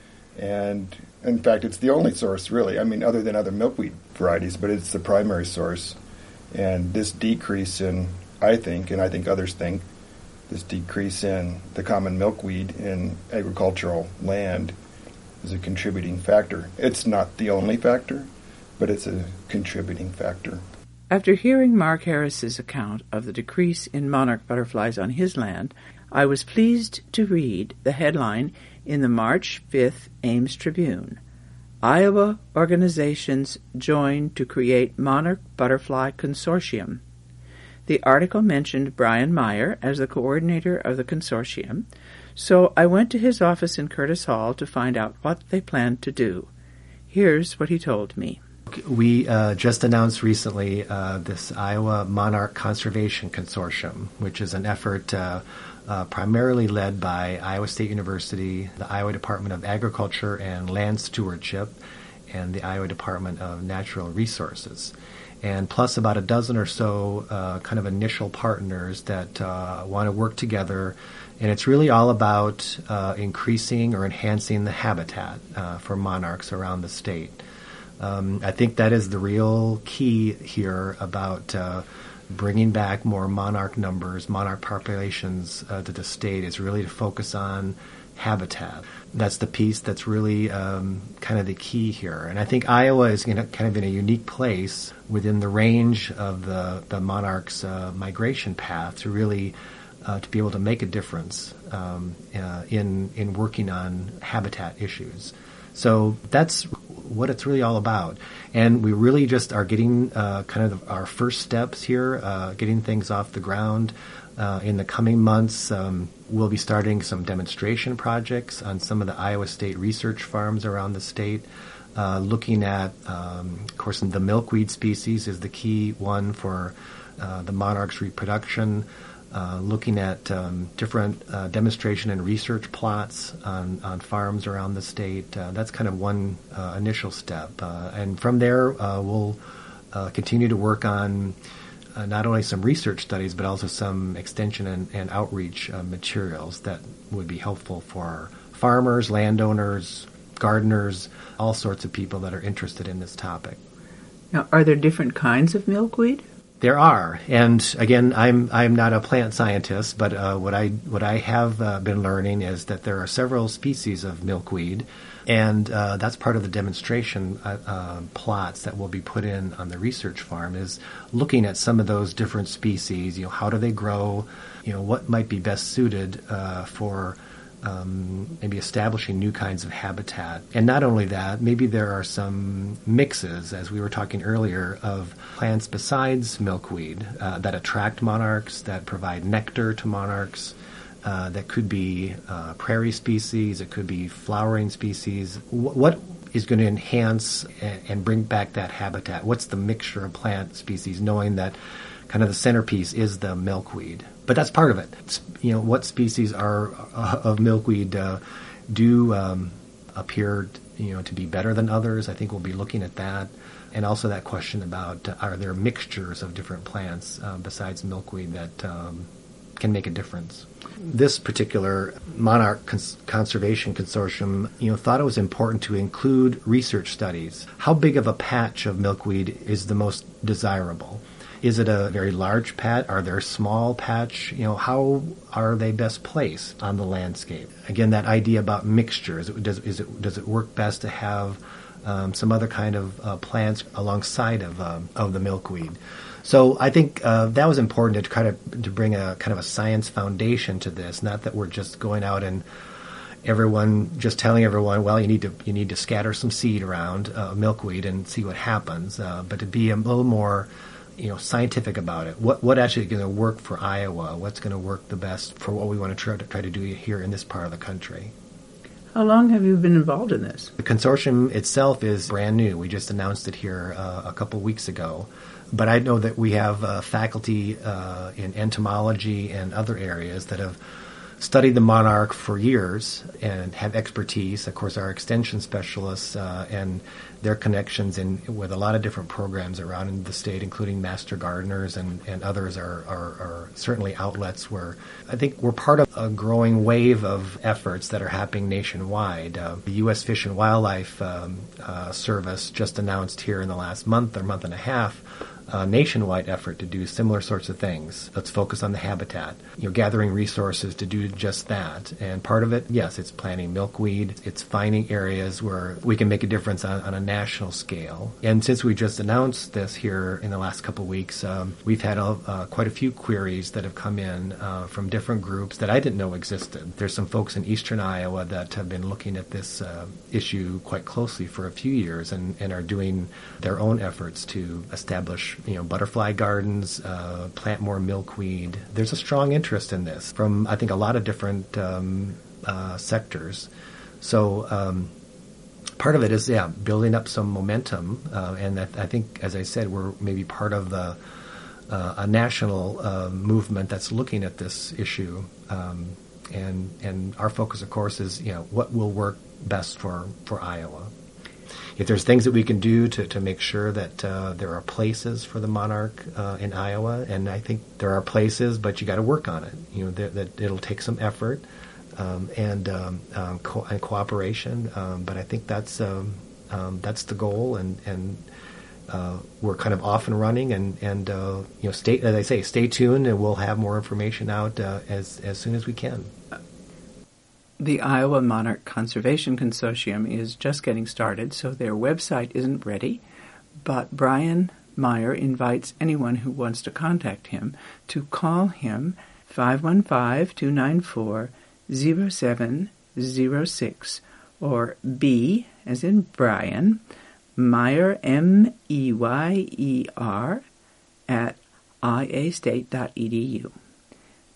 And in fact, it's the only source, really. I mean, other than other milkweed varieties, but it's the primary source. And this decrease in, I think, and I think others think, this decrease in the common milkweed in agricultural land is a contributing factor. It's not the only factor, but it's a contributing factor. After hearing Mark Harris's account of the decrease in monarch butterflies on his land, I was pleased to read the headline in the March fifth Ames Tribune. Iowa organizations join to create Monarch Butterfly Consortium. The article mentioned Brian Meyer as the coordinator of the consortium, so I went to his office in Curtis Hall to find out what they planned to do. Here's what he told me. We uh, just announced recently uh, this Iowa Monarch Conservation Consortium, which is an effort uh, uh, primarily led by Iowa State University, the Iowa Department of Agriculture and Land Stewardship, and the Iowa Department of Natural Resources. And plus about a dozen or so uh, kind of initial partners that uh, want to work together. And it's really all about uh, increasing or enhancing the habitat uh, for monarchs around the state. Um, I think that is the real key here about uh, bringing back more monarch numbers, monarch populations uh, to the state, is really to focus on habitat. That's the piece that's really um, kind of the key here. And I think Iowa is you know, kind of in a unique place within the range of the, the monarch's uh, migration path to really uh, to be able to make a difference um, uh, in in working on habitat issues. So that's what it's really all about. And we really just are getting uh, kind of our first steps here, uh, getting things off the ground. Uh, in the coming months, um, we'll be starting some demonstration projects on some of the Iowa State research farms around the state, uh, looking at, um, of course, the milkweed species is the key one for uh, the monarch's reproduction, uh, looking at um, different uh, demonstration and research plots on, on farms around the state. Uh, that's kind of one uh, initial step. Uh, and from there, uh, we'll uh, continue to work on Uh, not only some research studies, but also some extension and, and outreach uh, materials that would be helpful for farmers, landowners, gardeners, all sorts of people that are interested in this topic. Now, are there different kinds of milkweed? There are, and again, I'm I'm not a plant scientist, but uh, what I what I have uh, been learning is that there are several species of milkweed, and uh, that's part of the demonstration uh, uh, plots that will be put in on the research farm. Is looking at some of those different species. You know, how do they grow? You know, what might be best suited uh, for Um, maybe establishing new kinds of habitat. And not only that, maybe there are some mixes, as we were talking earlier, of plants besides milkweed uh, that attract monarchs, that provide nectar to monarchs. Uh, that could be uh, prairie species, it could be flowering species. W- what is going to enhance and, and bring back that habitat? What's the mixture of plant species, knowing that kind of the centerpiece is the milkweed? But that's part of it. It's, you know, what species are uh, of milkweed uh, do um, appear, you know, to be better than others. I think we'll be looking at that, and also that question about uh, are there mixtures of different plants uh, besides milkweed that um, can make a difference. This particular Monarch Cons- Conservation Consortium, you know, thought it was important to include research studies. How big of a patch of milkweed is the most desirable? Is it a very large patch? Are there small patch? You know, how are they best placed on the landscape? Again, that idea about mixture. Is it, does, is it, does it work best to have um, some other kind of uh, plants alongside of um, of the milkweed? So I think uh, that was important to kind of to bring a kind of a science foundation to this. Not that we're just going out and everyone just telling everyone, well, you need to you need to scatter some seed around uh, milkweed and see what happens. Uh, but to be a little more, you know, scientific about it. What what actually is going to work for Iowa? What's going to work the best for what we want to try to try to do here in this part of the country? How long have you been involved in this? The consortium itself is brand new. We just announced it here uh, a couple weeks ago. But I know that we have uh, faculty uh, in entomology and other areas that have studied the monarch for years and have expertise. Of course, our extension specialists uh, and their connections in with a lot of different programs around in the state, including master gardeners and, and others, are, are, are certainly outlets where I think we're part of a growing wave of efforts that are happening nationwide. Uh, the U S Fish and Wildlife um, uh, Service just announced here in the last month or month and a half a nationwide effort to do similar sorts of things. Let's focus on the habitat, you know, gathering resources to do just that. And part of it, yes, it's planting milkweed. It's finding areas where we can make a difference on, on a national scale. And since we just announced this here in the last couple of weeks, um, we've had a, uh, quite a few queries that have come in uh, from different groups that I didn't know existed. There's some folks in eastern Iowa that have been looking at this uh, issue quite closely for a few years and, and are doing their own efforts to establish, you know, butterfly gardens, uh, plant more milkweed. There's a strong interest in this from, I think, a lot of different um, uh, sectors. So um, part of it is, yeah, building up some momentum. Uh, and I, I think, as I said, we're maybe part of the uh, a national uh, movement that's looking at this issue. Um, and and our focus, of course, is, you know, what will work best for, for Iowa. If there's things that we can do to, to make sure that uh, there are places for the monarch uh, in Iowa, and I think there are places, but you got to work on it. You know, that, that it'll take some effort um, and um, um, co- and cooperation. Um, but I think that's um, um, that's the goal, and and uh, we're kind of off and running. And and uh, you know, stay as I say, stay tuned, and we'll have more information out uh, as as soon as we can. The Iowa Monarch Conservation Consortium is just getting started, so their website isn't ready, but Brian Meyer invites anyone who wants to contact him to call him five one five, two nine four, zero seven zero six or B, as in Brian, Meyer, M E Y E R, at I A state dot E D U.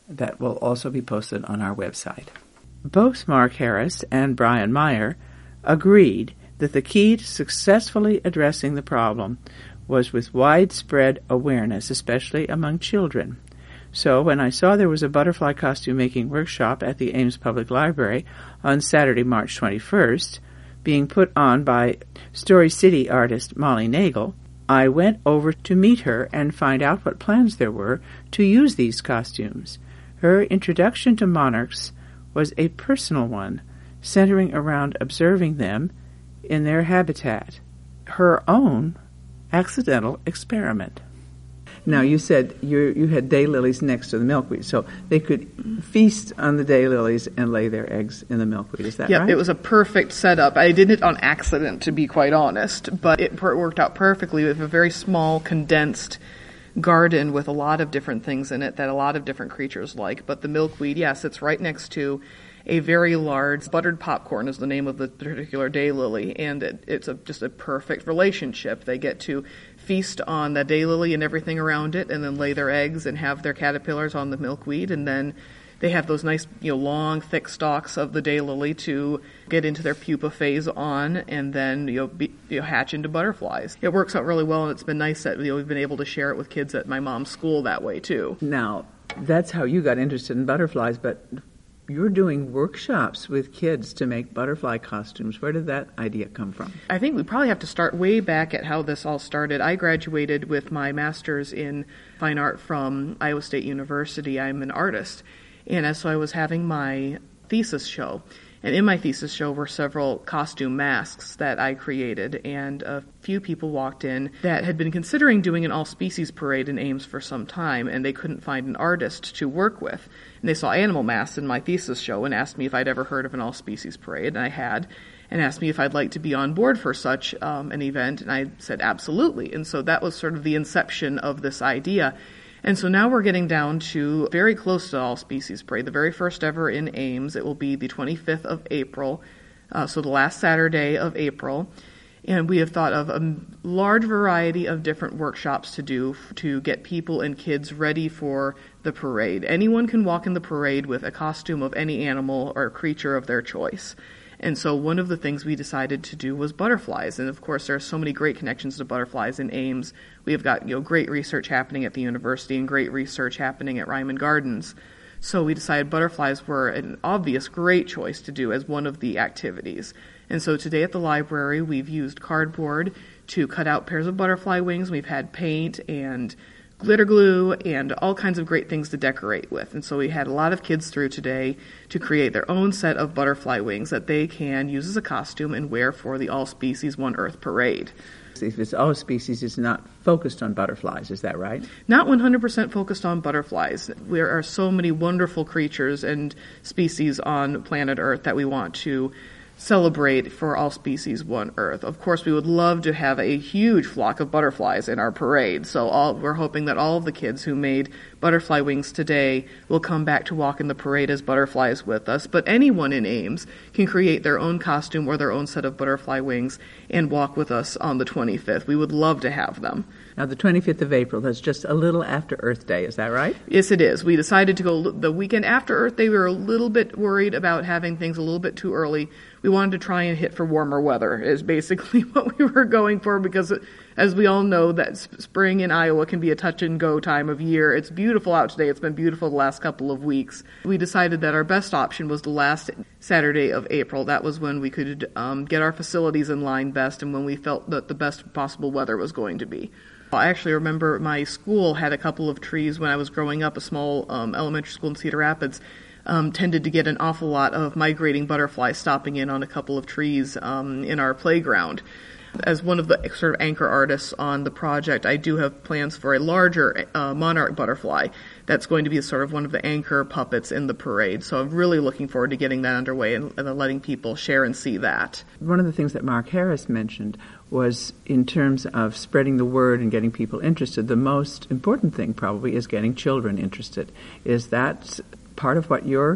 that will also be posted on our website. Both Mark Harris and Brian Meyer agreed that the key to successfully addressing the problem was with widespread awareness, especially among children. So when I saw there was a butterfly costume making workshop at the Ames Public Library on Saturday, March twenty-first, being put on by Story City artist Molly Nagel, I went over to meet her and find out what plans there were to use these costumes. Her introduction to monarchs was a personal one, centering around observing them in their habitat, her own accidental experiment. Now, you said you you had daylilies next to the milkweed, so they could feast on the daylilies and lay their eggs in the milkweed. Is that yep, right? It was a perfect setup. I did it on accident, to be quite honest, but it per- worked out perfectly with a very small, condensed garden with a lot of different things in it that a lot of different creatures like. But the milkweed, yes, it's right next to a very large buttered popcorn is the name of the particular daylily, and it, it's a, just a perfect relationship. They get to feast on the daylily and everything around it, and then lay their eggs and have their caterpillars on the milkweed, and then they have those nice, you know, long, thick stalks of the daylily to get into their pupa phase on, and then you know, be, you know, hatch into butterflies. It works out really well, and it's been nice that you know, we've been able to share it with kids at my mom's school that way too. Now, that's how you got interested in butterflies, but you're doing workshops with kids to make butterfly costumes. Where did that idea come from? I think we probably have to start way back at how this all started. I graduated with my master's in fine art from Iowa State University. I'm an artist. And so I was having my thesis show. And in my thesis show were several costume masks that I created, and a few people walked in that had been considering doing an all-species parade in Ames for some time, and they couldn't find an artist to work with. And they saw animal masks in my thesis show and asked me if I'd ever heard of an all-species parade, and I had, and asked me if I'd like to be on board for such um, an event, and I said absolutely. And so that was sort of the inception of this idea. And so now we're getting down to very close to All Species Parade, the very first ever in Ames. It will be the twenty-fifth of April, uh, so the last Saturday of April. And we have thought of a large variety of different workshops to do to get people and kids ready for the parade. Anyone can walk in the parade with a costume of any animal or creature of their choice. And so one of the things we decided to do was butterflies. And of course, there are so many great connections to butterflies in Ames. We have got, you know, great research happening at the university and great research happening at Ryman Gardens. So we decided butterflies were an obvious great choice to do as one of the activities. And so today at the library, we've used cardboard to cut out pairs of butterfly wings. We've had paint and glitter glue and all kinds of great things to decorate with. And so we had a lot of kids through today to create their own set of butterfly wings that they can use as a costume and wear for the All Species One Earth Parade. If it's all species, it's not focused on butterflies, is that right? Not one hundred percent focused on butterflies. There are so many wonderful creatures and species on planet Earth that we want to celebrate for All Species One Earth. Of course, we would love to have a huge flock of butterflies in our parade, so all, we're hoping that all of the kids who made butterfly wings today will come back to walk in the parade as butterflies with us. But anyone in Ames can create their own costume or their own set of butterfly wings and walk with us on the twenty-fifth. We would love to have them. Now, the twenty-fifth of April, that's just a little after Earth Day, is that right? Yes, it is. We decided to go the weekend after Earth Day. We were a little bit worried about having things a little bit too early. We wanted to try and hit for warmer weather is basically what we were going for, because as we all know, that spring in Iowa can be a touch and go time of year. It's beautiful out today. It's been beautiful the last couple of weeks. We decided that our best option was the last Saturday of April. That was when we could um, get our facilities in line best and when we felt that the best possible weather was going to be. I actually remember my school had a couple of trees when I was growing up, a small um, elementary school in Cedar Rapids. Um, tended to get an awful lot of migrating butterflies stopping in on a couple of trees um, in our playground. As one of the sort of anchor artists on the project, I do have plans for a larger uh, monarch butterfly that's going to be sort of one of the anchor puppets in the parade. So I'm really looking forward to getting that underway and, and letting people share and see that. One of the things that Mark Harris mentioned was in terms of spreading the word and getting people interested, the most important thing probably is getting children interested. Is that part of what you're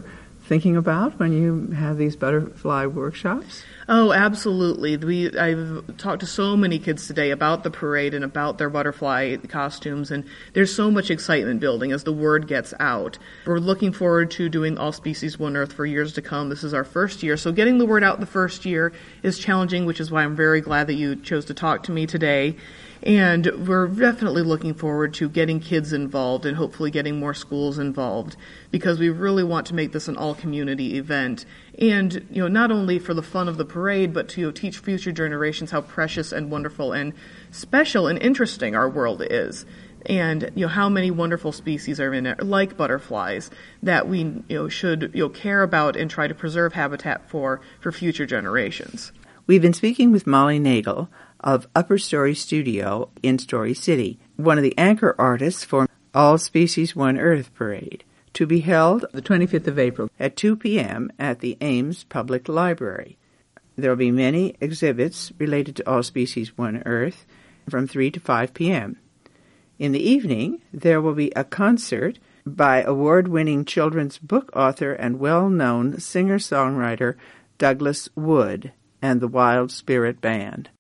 thinking about when you have these butterfly workshops? Oh, absolutely. We I've talked to so many kids today about the parade and about their butterfly costumes, and there's so much excitement building as the word gets out. We're looking forward to doing All Species One Earth for years to come. This is our first year, so getting the word out the first year is challenging, which is why I'm very glad that you chose to talk to me today. And we're definitely looking forward to getting kids involved and hopefully getting more schools involved, because we really want to make this an all-community event. And, you know, not only for the fun of the parade, but to, you know, teach future generations how precious and wonderful and special and interesting our world is. And, you know, how many wonderful species are in it, like butterflies, that we, you know, should, you know, care about and try to preserve habitat for, for future generations. We've been speaking with Molly Nagel of Upper Story Studio in Story City, one of the anchor artists for All Species One Earth Parade, to be held the twenty-fifth of April at two p.m. at the Ames Public Library. There will be many exhibits related to All Species One Earth from three to five p.m. In the evening, there will be a concert by award-winning children's book author and well-known singer-songwriter Douglas Wood and the Wild Spirit Band.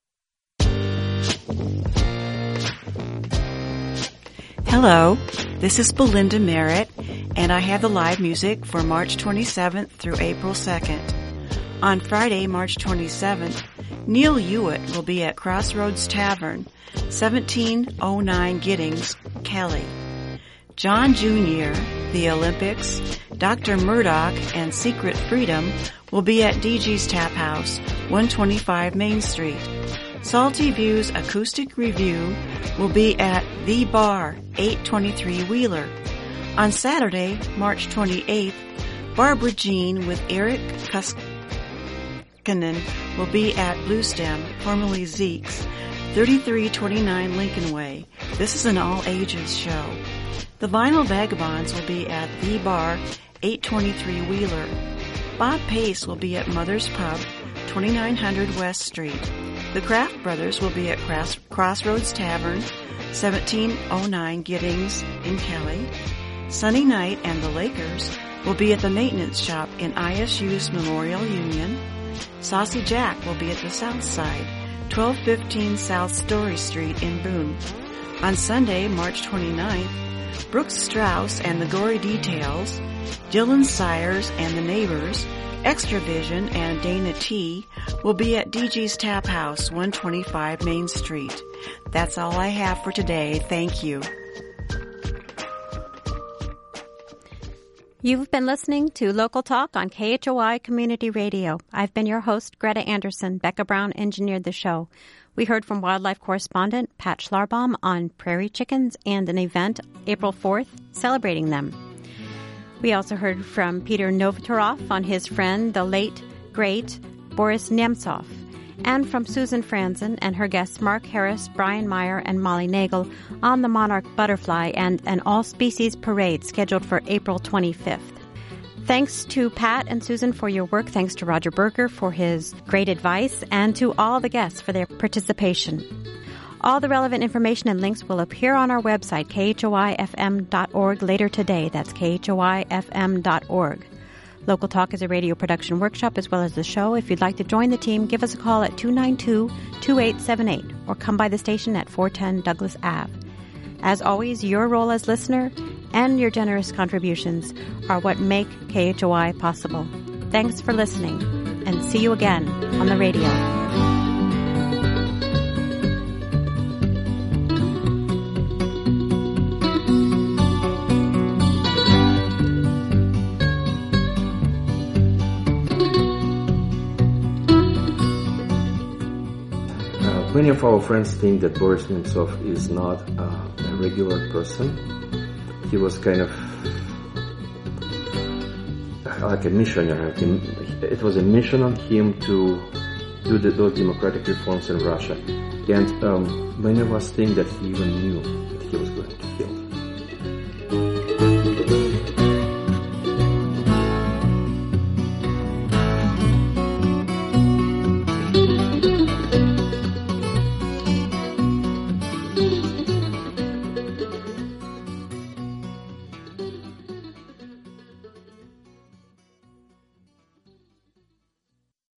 Hello, this is Belinda Merritt, and I have the live music for March twenty-seventh through April second. On Friday, March twenty-seventh, Neil Hewitt will be at Crossroads Tavern, seventeen oh nine Giddings, Kelly. John Junior, the Olympics, Doctor Murdoch, and Secret Freedom will be at D G's Tap House, one twenty-five Main Street. Salty View's Acoustic Review will be at The Bar, eight twenty-three Wheeler. On Saturday, March twenty-eighth, Barbara Jean with Eric Kuskinen will be at Blue Stem, formerly Zeke's, thirty-three twenty-nine Lincoln Way. This is an all-ages show. The Vinyl Vagabonds will be at The Bar, eight twenty-three Wheeler. Bob Pace will be at Mother's Pub, twenty-nine hundred West Street. The Kraft Brothers will be at Cross- Crossroads Tavern, seventeen oh nine Giddings in Kelly. Sunny Night and the Lakers will be at the Maintenance Shop in I S U's Memorial Union. Saucy Jack will be at the South Side, twelve fifteen South Story Street in Boone. On Sunday, March twenty-ninth, Brooks Strauss and the Gory Details, Dylan Sires and the Neighbors, Extravision and Dana T will be at D G's Tap House, one twenty-five Main Street. That's all I have for today. Thank you. You've been listening to Local Talk on K H O I Community Radio. I've been your host, Greta Anderson. Becca Brown engineered the show. We heard from wildlife correspondent Pat Schlarbaum on prairie chickens and an event April fourth celebrating them. We also heard from Peter Novatorov on his friend, the late, great Boris Nemtsov, and from Susan Franzen and her guests Mark Harris, Brian Meyer, and Molly Nagel on the monarch butterfly and an all-species parade scheduled for April twenty-fifth. Thanks to Pat and Susan for your work. Thanks to Roger Berger for his great advice, and to all the guests for their participation. All the relevant information and links will appear on our website, K H O I F M dot org, later today. That's K H O I F M dot org. Local Talk is a radio production workshop as well as the show. If you'd like to join the team, give us a call at two nine two, two eight seven eight or come by the station at four ten Douglas Avenue. As always, your role as listener and your generous contributions are what make K H O I possible. Thanks for listening, and see you again on the radio. Many of our friends think that Boris Nemtsov is not uh, a regular person. He was kind of like a missionary. It was a mission on him to do the, those democratic reforms in Russia. And um, many of us think that he even knew that he was going